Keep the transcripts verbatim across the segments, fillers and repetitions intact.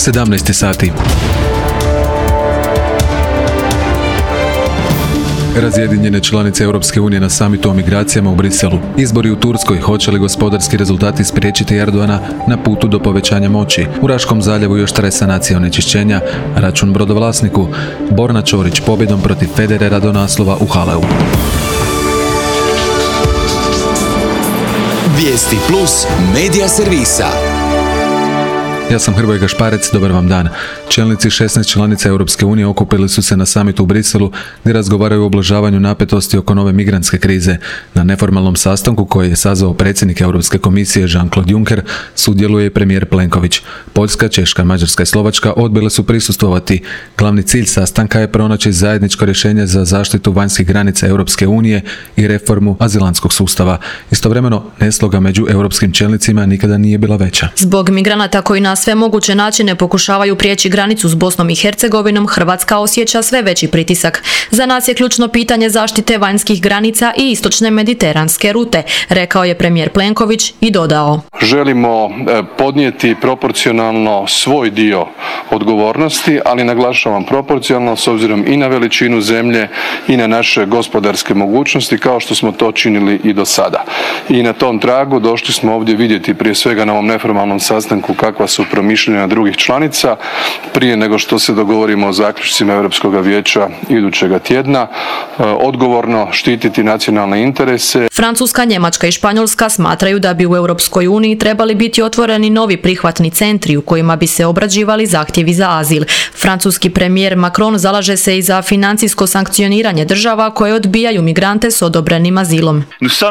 sedamnaest sati. Razjedinjene članice Europske unije na samitu o migracijama u Briselu. Izbori u Turskoj, hoće li gospodarski rezultati spriječiti Erdogana na putu do povećanja moći? U Raškom zaljevu još traje sanacija onečišćenja, račun brodovlasniku. Borna Ćorić pobjedom protiv Federera do naslova u Haleu. Vijesti plus medija servisa. Ja sam Hrvoje Gašparec, dobar vam dan. Čelnici šesnaest članica Europske unije okupili su se na samitu u Briselu gdje razgovaraju o ublažavanju napetosti oko nove migrantske krize. Na neformalnom sastanku koji je sazvao predsjednik Europske komisije Jean-Claude Juncker sudjeluje i premijer Plenković. Poljska, Češka, Mađarska i Slovačka odbile su prisustvovati. Glavni cilj sastanka je pronaći zajedničko rješenje za zaštitu vanjskih granica Europske unije i reformu azilantskog sustava. Istovremeno, nesloga među europskim čelnicima nikada nije bila veća. Zbog migranata koji na sve moguće načine pokušavaju prijeći granicu s Bosnom i Hercegovinom, Hrvatska osjeća sve veći pritisak. Za nas je ključno pitanje zaštite vanjskih granica i istočne mediteranske rute, rekao je premijer Plenković i dodao. Želimo podnijeti proporcionalno svoj dio odgovornosti, ali naglašavam proporcionalno s obzirom i na veličinu zemlje i na naše gospodarske mogućnosti, kao što smo to činili i do sada. I na tom tragu došli smo ovdje vidjeti prije svega na ovom neformalnom sastanku kakva su promišljanja drugih članica prije nego što se dogovorimo o zaključcima Europskog vijeća idućega tjedna, odgovorno štititi nacionalne interese. Francuska, Njemačka i Španjolska smatraju da bi u Europskoj uniji trebali biti otvoreni novi prihvatni centri u kojima bi se obrađivali zahtjevi za azil. Francuski premijer Macron zalaže se i za financijsko sankcioniranje država koje odbijaju migrante s odobrenim azilom.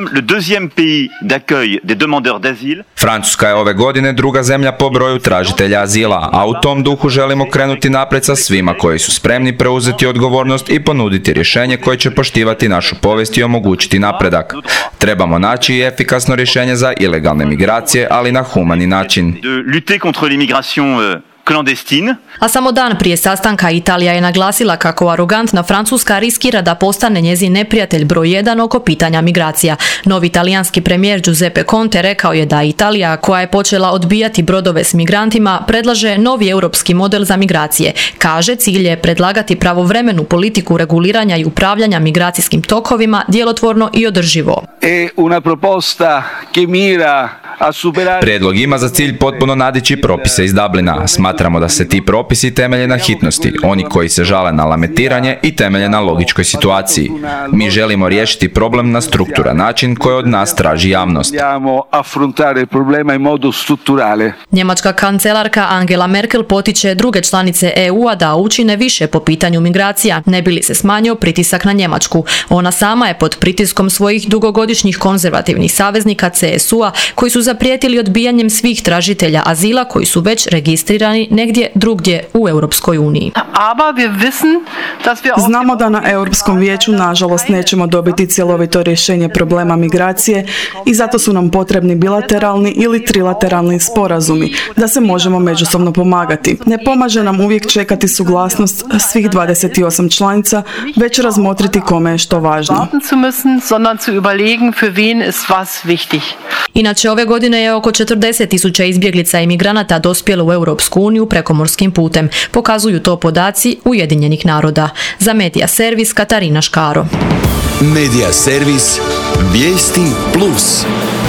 Francuska je ove godine druga zemlja po broju tražitelja azila, a u tom duhu želimo krenuti naprijed sa svima koji su spremni preuzeti odgovornost i ponuditi rješenje koje će poštivati našu povijest i omogućiti napredak. Trebamo naći i efikasno rješenje za ilegalne migracije, ali na humani način. A samo dan prije sastanka Italija je naglasila kako arogantna Francuska riskira da postane njezin neprijatelj broj jedan oko pitanja migracija. Novi talijanski premijer Giuseppe Conte rekao je da Italija, koja je počela odbijati brodove s migrantima, predlaže novi europski model za migracije. Kaže, cilj je predlagati pravovremenu politiku reguliranja i upravljanja migracijskim tokovima djelotvorno i održivo. Prijedlog ima za cilj potpuno nadići propise iz Dublina. Smatramo da se ti propisi temelje na hitnosti, oni koji se žale na lamentiranje i temelje na logičkoj situaciji. Mi želimo riješiti problem na strukturan način koji od nas traži javnost. Njemačka kancelarka Angela Merkel potiče druge članice E U-a da učine više po pitanju migracija, ne bi li se smanjio pritisak na Njemačku. Ona sama je pod pritiskom svojih dugogodišnjih konzervativnih saveznika C S U-a koji su zaprijetili odbijanjem svih tražitelja azila koji su već registrirani negdje drugdje u Europskoj uniji. Znamo da na Europskom vijeću nažalost nećemo dobiti cjelovito rješenje problema migracije i zato su nam potrebni bilateralni ili trilateralni sporazumi da se možemo međusobno pomagati. Ne pomaže nam uvijek čekati suglasnost svih dvadeset osam članica, već razmotriti kome je što važno. Inače, ove godine je oko četrdeset tisuća izbjeglica i migranata dospjelo u Europsku uniju prekomorskim putem. Pokazuju to podaci Ujedinjenih naroda. Za Medija servis Katarina Škaro. Medija servis Vijesti plus.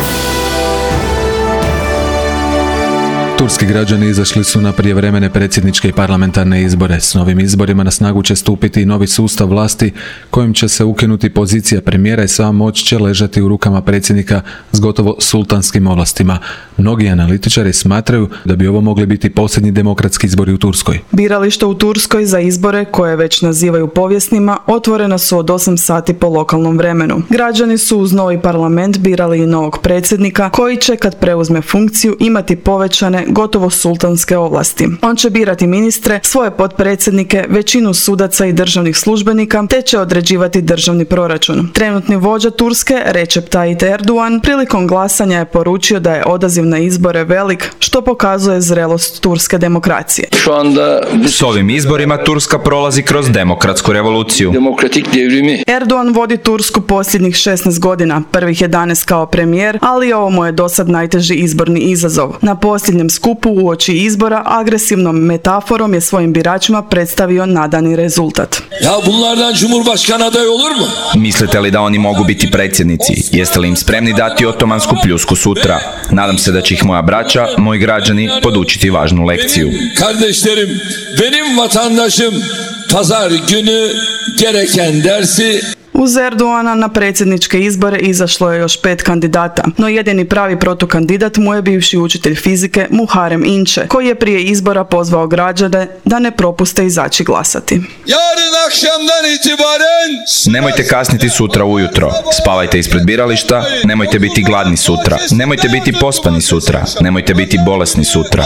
Turski građani izašli su na prijevremene predsjedničke i parlamentarne izbore. S novim izborima na snagu će stupiti i novi sustav vlasti kojim će se ukinuti pozicija premijera i sva moć će ležati u rukama predsjednika s gotovo sultanskim ovlastima. Mnogi analitičari smatraju da bi ovo mogli biti posljednji demokratski izbori u Turskoj. Birališta u Turskoj za izbore, koje već nazivaju povijesnima, otvorena su od osam sati po lokalnom vremenu. Građani su uz novi parlament birali i novog predsjednika koji će, kad preuzme funkciju, imati povećane gotovo sultanske ovlasti. On će birati ministre, svoje potpredsjednike, većinu sudaca i državnih službenika, te će određivati državni proračun. Trenutni vođa Turske, Recep Tayyip Erdogan, prilikom glasanja je poručio da je odaziv na izbore velik, što pokazuje zrelost turske demokracije. S ovim izborima Turska prolazi kroz demokratsku revoluciju. Erdogan vodi Tursku posljednjih šesnaest godina, prvih jedanaest kao premijer, ali ovo mu je dosad najteži izborni izazov. Na posljednjem skupu uoči izbora agresivnom metaforom je svojim biračima predstavio nadani rezultat. Ja bunlardan Cumhurbaşkanı adayı olur mu? Mislite li da oni mogu biti predsjednici? Jeste li im spremni dati otomansku pljusku sutra? Nadam se da će ih moja braća, moji građani, podučiti važnu lekciju. Kardeşlerim, benim vatandaşım pazar günü gereken dersi. Uz Erdoana na predsjedničke izbore izašlo je još pet kandidata, no jedini pravi protukandidat mu je bivši učitelj fizike Muharrem Ince, koji je prije izbora pozvao građane da ne propuste izaći glasati. Nemojte kasniti sutra ujutro, spavajte ispred birališta, nemojte biti gladni sutra, nemojte biti pospani sutra, nemojte biti bolesni sutra.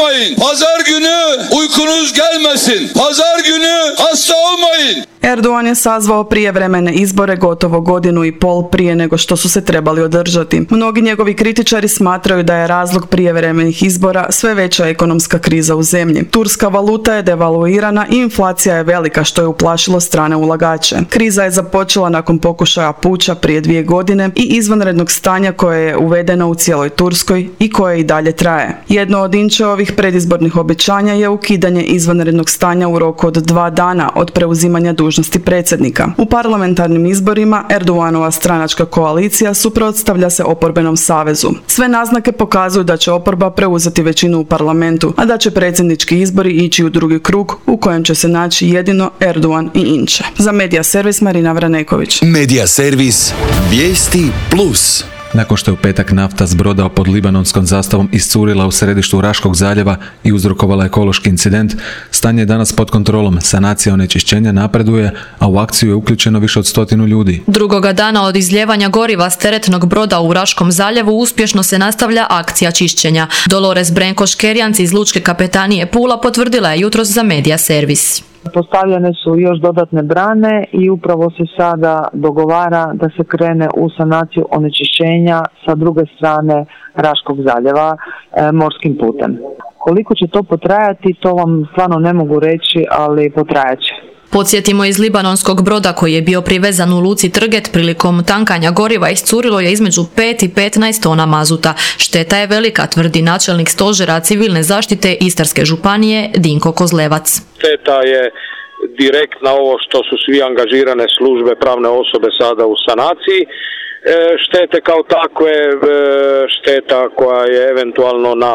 Pazar günü uykunuz gelmesin, pazar günü hasta olmayın. Erdogan je sazvao prijevremene izbore gotovo godinu i pol prije nego što su se trebali održati. Mnogi njegovi kritičari smatraju da je razlog prijevremenih izbora sve veća ekonomska kriza u zemlji. Turska valuta je devaluirana i inflacija je velika, što je uplašilo strane ulagače. Kriza je započela nakon pokušaja puča prije dvije godine i izvanrednog stanja koje je uvedeno u cijeloj Turskoj i koje i dalje traje. Jedno od Inceovih predizbornih obećanja je ukidanje izvanrednog stanja u roku od dva dana od preuzimanja dužnosti predsjednika. U parlamentarnim izborima Erdoganova stranačka koalicija suprotstavlja se oporbenom savezu. Sve naznake pokazuju da će oporba preuzeti većinu u parlamentu, a da će predsjednički izbori ići u drugi krug u kojem će se naći jedino Erdogan i Ince. Za Medija servis Marina Vraneković. Medija servis Vijesti plus. Nakon što je u petak nafta s broda pod libanonskom zastavom iscurila u središtu Raškog zaljeva i uzrokovala ekološki incident, stanje je danas pod kontrolom, sanacija onečišćenja napreduje, a u akciju je uključeno više od stotinu ljudi. Drugoga dana od izljevanja goriva s teretnog broda u Raškom zaljevu uspješno se nastavlja akcija čišćenja. Dolores Brenko-Škerjanc iz Lučke kapetanije Pula potvrdila je jutros za Medija servis. Postavljene su još dodatne brane i upravo se sada dogovara da se krene u sanaciju onečišćenja sa druge strane Raškog zaljeva e, morskim putem. Koliko će to potrajati, to vam stvarno ne mogu reći, ali potrajat će. Podsjetimo, iz libanonskog broda koji je bio privezan u luci Trget prilikom tankanja goriva iscurilo je između pet i petnaest tona mazuta. Šteta je velika, tvrdi načelnik stožera civilne zaštite Istarske županije Dinko Kozlevac. Šteta je direktna, ovo što su svi angažirane službe, pravne osobe sada u sanaciji. Štete kao takve, šteta koja je eventualno na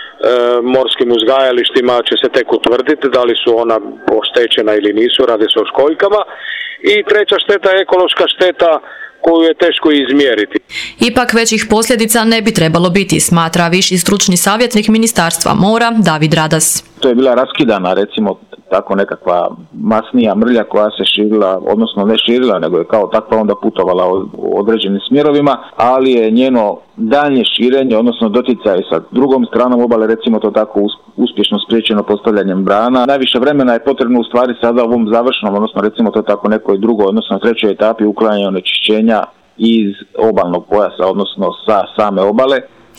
morskim uzgajalištima će se tek utvrditi da li su ona oštećena ili nisu, radi se o školjkama. I treća šteta je ekološka šteta koju je teško izmjeriti. Ipak većih posljedica ne bi trebalo biti, smatra viši stručni savjetnik Ministarstva mora David Radas. To je bila raskidana, recimo tako nekakva masnija mrlja koja se širila, odnosno ne širila, nego je kao takva onda putovala u određenim smjerovima, ali je njeno daljnje širenje, odnosno doticaj sa drugom stranom obale, recimo to tako uspješno spriječeno postavljanjem brana. Najviše vremena je potrebno u stvari sada u ovom završnom, odnosno recimo to tako nekoj drugoj, odnosno trećoj etapi uklanjanja onečišćenja iz obalnog pojasa, odnosno sa same obale.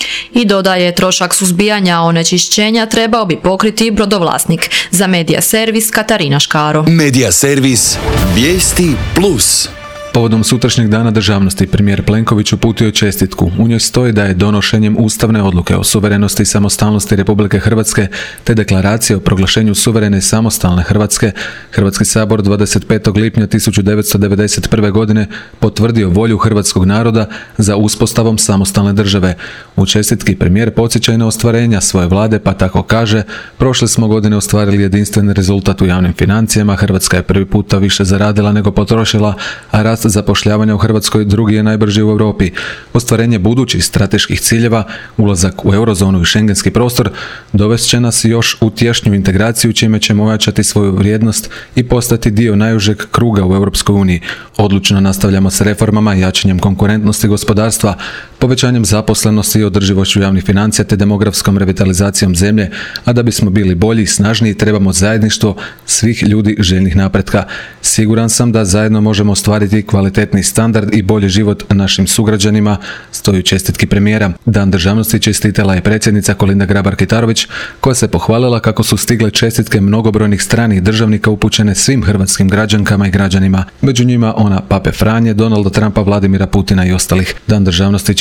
I dodaje, trošak suzbijanja onečišćenja trebao bi pokriti brodovlasnik. Za Medija servis Katarina Škaro. Medija servis Vijesti plus. Povodom sutrašnjeg dana državnosti premijer Plenković uputio čestitku. U njoj stoji da je donošenjem ustavne odluke o suverenosti i samostalnosti Republike Hrvatske te deklaracije o proglašenju suverene i samostalne Hrvatske, Hrvatski sabor dvadeset petog lipnja tisuću devetsto devedeset prve. godine potvrdio volju hrvatskog naroda za uspostavom samostalne države. U čestitki premijer podsjeća i na ostvarenja svoje vlade, pa tako kaže: prošle smo godine ostvarili jedinstven rezultat u javnim financijama, Hrvatska je prvi puta više zaradila nego potrošila, a rast zapošljavanja u Hrvatskoj drugi je najbrži u Europi. Ostvarenje budućih strateških ciljeva, ulazak u eurozonu i šengenski prostor, dovest će nas još u tješnju integraciju, čime ćemo ojačati svoju vrijednost i postati dio najužeg kruga u Europskoj uniji. Odlučno nastavljamo s reformama, jačanjem konkurentnosti gospodarstva, povećanjem zaposlenosti i održivošću javnih financija te demografskom revitalizacijom zemlje, a da bismo bili bolji i snažniji trebamo zajedništvo svih ljudi željnih napretka. Siguran sam da zajedno možemo ostvariti kvalitetni standard i bolji život našim sugrađanima, stoji u čestitki premijera. Dan državnosti čestitala je predsjednica Kolinda Grabar-Kitarović, koja se pohvalila kako su stigle čestitke mnogobrojnih stranih državnika upućene svim hrvatskim građankama i građanima. Među njima ona Pape Franje, Donalda Trumpa, Vladimira Putina i ostalih. Dan državnosti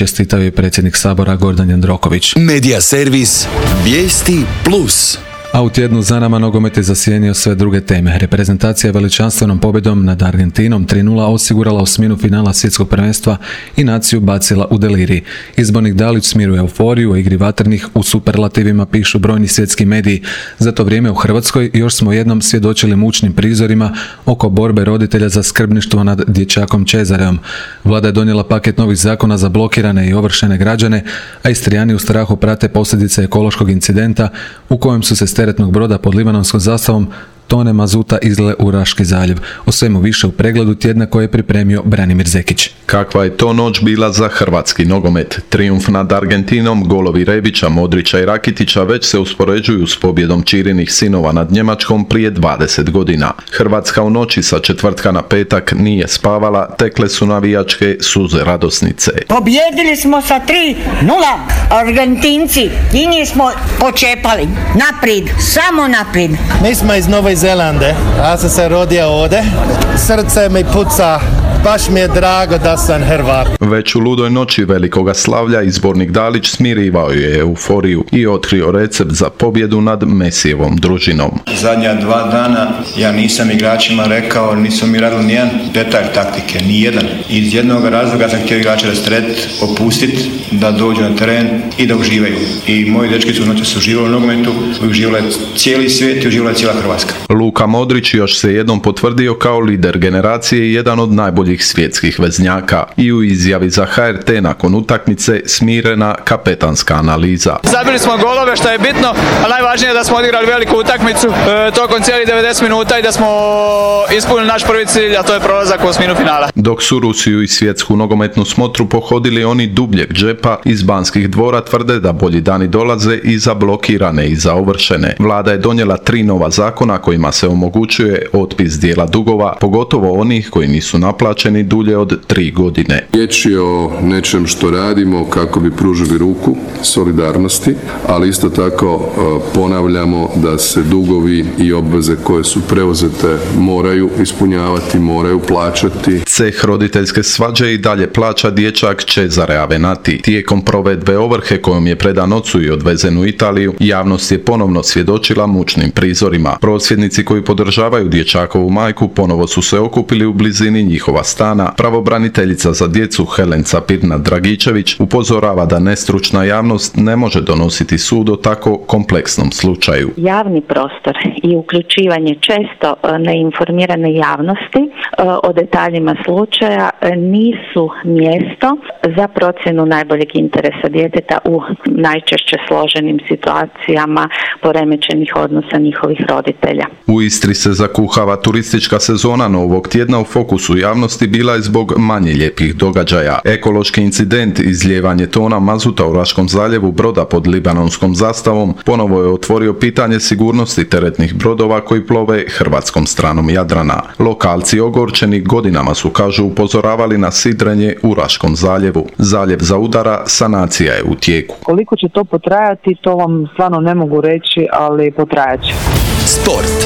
čestitao je predsjednik Sabora Gordan Jandroković. Medija servis Vijesti Plus. A u tjednu za nama nogomet je zasjenio sve druge teme. Reprezentacija je veličanstvenom pobjedom nad Argentinom tri nula osigurala osminu finala svjetskog prvenstva i naciju bacila u delirij. Izbornik Dalić smiruje euforiju o igri vatrnih, u superlativima pišu brojni svjetski mediji. Za to vrijeme u Hrvatskoj još smo jednom svjedočili mučnim prizorima oko borbe roditelja za skrbništvo nad dječakom Cezareom. Vlada je donijela paket novih zakona za blokirane i ovršene građane, a Istrijani u strahu prate posljedice ekološkog incidenta u kojem su se s teretnog broda pod libanonskom zastavom tone mazuta izle u Raški zaljev. O svemu više u pregledu tjedna koje je pripremio Branimir Zekić. Kakva je to noć bila za hrvatski nogomet? Trijumf nad Argentinom, golovi Rebića, Modrića i Rakitića već se uspoređuju s pobjedom Ćirinih sinova nad Njemačkom prije dvadeset godina. Hrvatska u noći sa četvrtka na petak nije spavala, tekle su navijačke suze radosnice. Pobjedili smo sa tri nula, Argentinci, i nismo počepali. Naprijed, samo naprijed. Mi smo iz Nove Zelande, ja sam se rodio ovdje, srce mi puca, baš mi je drago da sam Hrvat. Već u ludoj noći velikoga slavlja izbornik Dalić smirivao je euforiju i otkrio recept za pobjedu nad Mesijevom družinom. Zadnja dva dana ja nisam igračima rekao, nisu mi radili nijedan detalj taktike, nijedan. Iz jednog razloga sam htio igrače rasteretiti, opustiti, da dođu na teren i da uživaju. I moji dečki su noći su uživali u nogometu, uživali cijeli svijet i uživala cijela Hrvatska. Luka Modrić još se jednom potvrdio kao lider generacije i jedan od najboljih svjetskih veznjaka. I u izjavi za H R T nakon utakmice smirena kapetanska analiza. Zabili smo golove što je bitno, a najvažnije je da smo odigrali veliku utakmicu e, tokom cijelih devedeset minuta i da smo ispunili naš prvi cilj, a to je prolazak u osminu finala. Dok su Rusiju i svjetsku nogometnu smotru pohodili oni dubljeg džepa, iz Banskih dvora tvrde da bolji dani dolaze i za blokirane i za ovršene. Vlada je donijela tri nova zakona kojima se omogućuje otpis dijela dugova, pogotovo onih koji nisu naplaćeni dulje od tri godine. Riječ je o nečem što radimo kako bi pružili ruku solidarnosti, ali isto tako ponavljamo da se dugovi i obveze koje su preuzete moraju ispunjavati, moraju plaćati. Ceh roditeljske svađe i dalje plaća dječak Cesare Avenati. Tijekom provedbe ovrhe kojom je predan ocu i odvezen u Italiju, javnost je ponovno svjedočila mučnim prizorima. Prosvjednici koji podržavaju dječakovu majku ponovo su se okupili u blizini njihova stana. Pravobraniteljica za djecu Helenca Pirnat-Dragičević upozorava da nestručna javnost ne može donositi sud o tako kompleksnom slučaju. Javni prostor i uključivanje često neinformirane javnosti o detaljima slučaja nisu mjesto za procjenu najboljeg interesa djeteta u najčešće složenim situacijama poremećenih odnosa njihovih roditelja. U Istri se zakuhava turistička sezona, no ovog tjedna u fokusu javnosti bila je zbog manje lijepih događaja. Ekološki incident, izlijevanje tona mazuta u Raškom zaljevu broda pod libanonskom zastavom, ponovo je otvorio pitanje sigurnosti teretnih brodova koji plove hrvatskom stranom Jadrana. Lokalci ogorčeni godinama su, kažu, upozoravali na sidrenje u Raškom zaljevu. Zaljev zaudara, sanacija je u tijeku. Koliko će to potrajati, to vam stvarno ne mogu reći, ali potrajat će. Sport.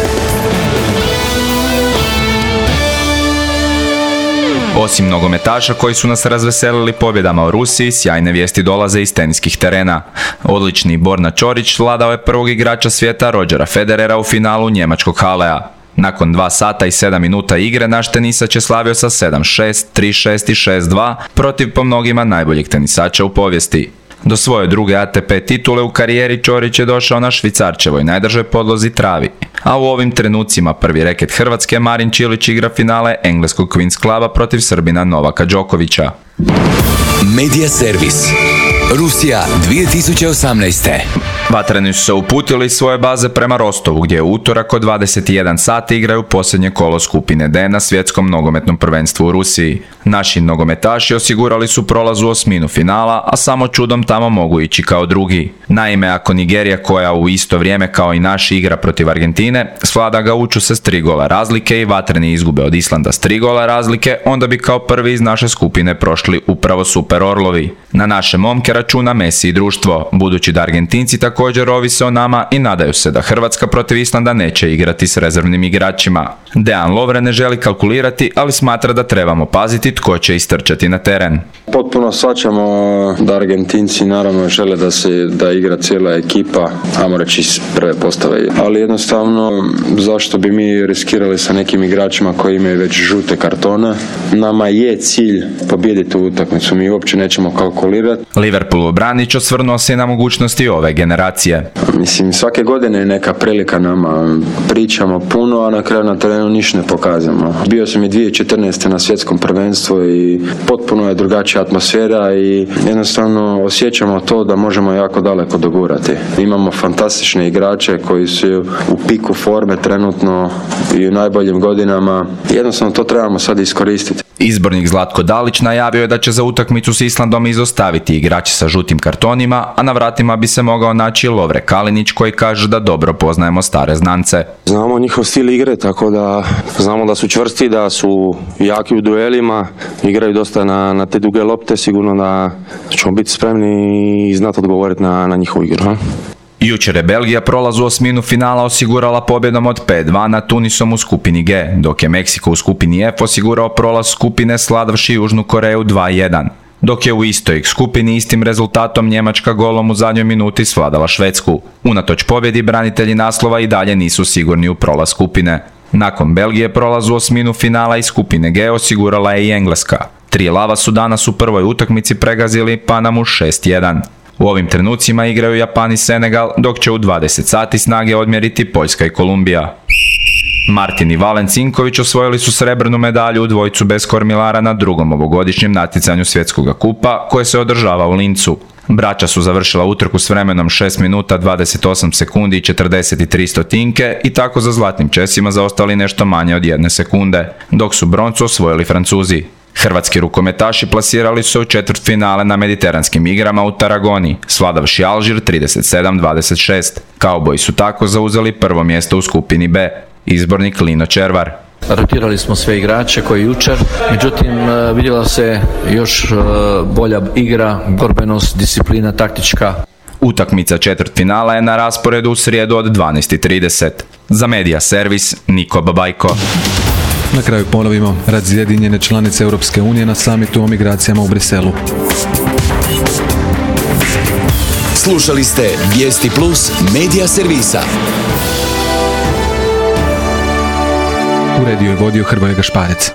Osim nogometaša koji su nas razveselili pobjedama u Rusiji, sjajne vijesti dolaze iz teniskih terena. Odlični Borna Ćorić svladao je prvog igrača svijeta Rodgera Federera u finalu njemačkog Halea. Nakon dva sata i sedam minuta igre, naš tenisač je slavio sa sedam šest, tri šest i šest dva protiv po mnogima najboljih tenisača u povijesti. Do svoje druge A T P titule u karijeri Ćorić je došao na Švicarčevoj najdržoj podlozi travi. A u ovim trenucima prvi reket Hrvatske Marin Čilić igra finale engleskog Queen's Cluba protiv Srbina Novaka Đokovića. Medija servis. Rusija dvije tisuće osamnaeste. Vatreni su se uputili iz svoje baze prema Rostovu, gdje je utorak od dvadeset jedan sati igraju posljednje kolo skupine D na svjetskom nogometnom prvenstvu u Rusiji. Naši nogometaši osigurali su prolaz u osminu finala, a samo čudom tamo mogu ići kao drugi. Naime, ako Nigerija, koja u isto vrijeme kao i naši igra protiv Argentine, svlada Gauču se s tri gola razlike i vatreni izgube od Islanda s tri gola razlike, onda bi kao prvi iz naše skupine prošli upravo Super Orlovi. Na naše momke računa Messi i društvo, budući da Argentinci također ovise o nama i nadaju se da Hrvatska protiv Islanda neće igrati s rezervnim igračima. Dejan Lovre ne želi kalkulirati, ali smatra da trebamo paziti tko će istrčati na teren. Potpuno shvaćamo da Argentinci naravno žele da se da igra cijela ekipa, ajmo reći iz prve postave. Ali jednostavno zašto bi mi riskirali sa nekim igračima koji imaju već žute kartone? Nama je cilj pobijediti u utakmicu, mi uopće nećemo kalkulirati. Liverpool obranić osvrnuo se na mogućnosti ove generacije. Mislim, svake godine je neka prilika nama. Pričamo puno, a na kraju na terenu ništa ne pokazamo. Bio sam i dvije tisuće četrnaeste na svjetskom prvenstvu i potpuno je drugačija atmosfera i jednostavno osjećamo to da možemo jako daleko dogurati. Imamo fantastične igrače koji su u piku forme trenutno i u najboljim godinama. Jednostavno to trebamo sad iskoristiti. Izbornik Zlatko Dalić najavio je da će za utakmicu s Islandom izostaviti igrače sa žutim kartonima, a na vratima bi se mogao naći Lovre Kalinić koji kaže da dobro poznajemo stare znance. Znamo njihov stil igre, tako da znamo da su čvrsti, da su jaki u duelima, igraju dosta na, na te duge lopte, sigurno da ćemo biti spremni i znati odgovoriti na, na njihovu igru. Ha? Jučer je Belgija prolaz u osminu finala osigurala pobjedom od pet dva nad Tunisom u skupini G, dok je Meksiko u skupini F osigurao prolaz skupine sladavši Južnu Koreju dva jedan. Dok je u istoj skupini istim rezultatom Njemačka golom u zadnjoj minuti svladala Švedsku. Unatoč pobjedi branitelji naslova i dalje nisu sigurni u prolaz skupine. Nakon Belgije prolaz u osminu finala iz skupine G osigurala je i Engleska. Tri lava su danas u prvoj utakmici pregazili Panamu šest jedan. U ovim trenucima igraju Japan i Senegal, dok će u dvadeset sati snage odmjeriti Poljska i Kolumbija. Martin i Valen Cinković osvojili su srebrnu medalju u dvojcu bez kormilara na drugom ovogodišnjem natjecanju svjetskog kupa koje se održava u Lincu. Braća su završila utrku s vremenom šest minuta dvadeset osam sekundi i četrdeset tri stotinke i tako za zlatnim česima zaostali nešto manje od jedne sekunde, dok su broncu osvojili Francuzi. Hrvatski rukometaši plasirali su se u četvrtfinale na mediteranskim igrama u Taragoni, svladavši Alžir trideset sedam dvadeset šest. Kauboji su tako zauzeli prvo mjesto u skupini B. Izbornik Lino Červar. Rotirali smo sve igrače koji jučer, međutim vidjela se još bolja igra, borbenost, disciplina, taktička. Utakmica četvrtfinala je na rasporedu u srijedu od dvanaest i trideset. Za Medija Servis, Niko Babajko. Na kraju ponovimo, razjedinjene članice Europske unije na samitu o migracijama u Briselu. Slušali ste Vijesti Plus Medija Servisa. Uredio i vodio Hrvoje Gašparec.